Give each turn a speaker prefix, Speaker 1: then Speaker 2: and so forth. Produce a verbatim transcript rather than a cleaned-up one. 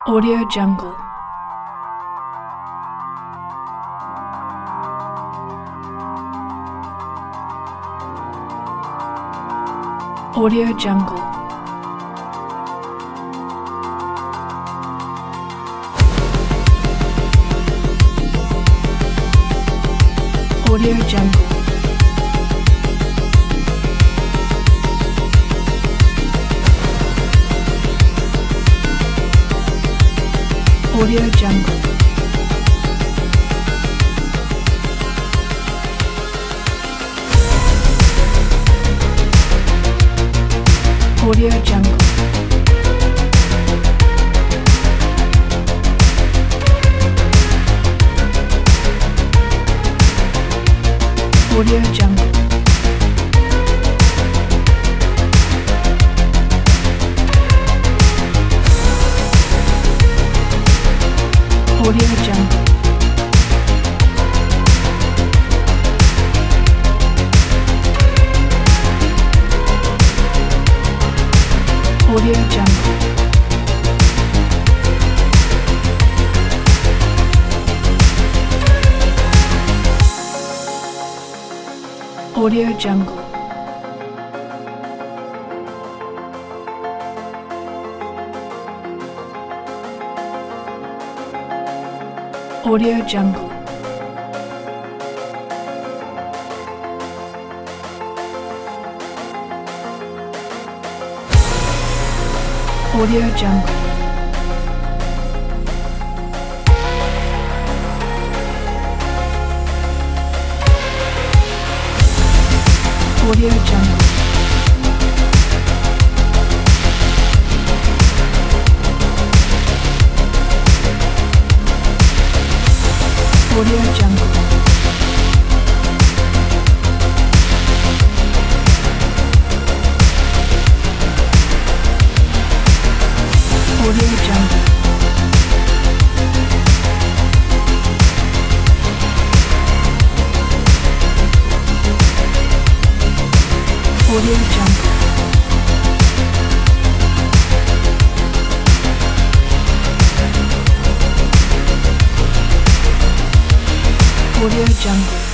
Speaker 1: Audio Jungle. Audio Jungle. Audio Jungle. Audio Jungle. Audio Jungle. Audio Jungle. Audio Jungle. Audio Jungle. Audio Jungle. Audio Jungle. Audio Jungle. Audio Jungle. Audio Jungle. Audio Jungle. Audio Jungle. Audio Jungle.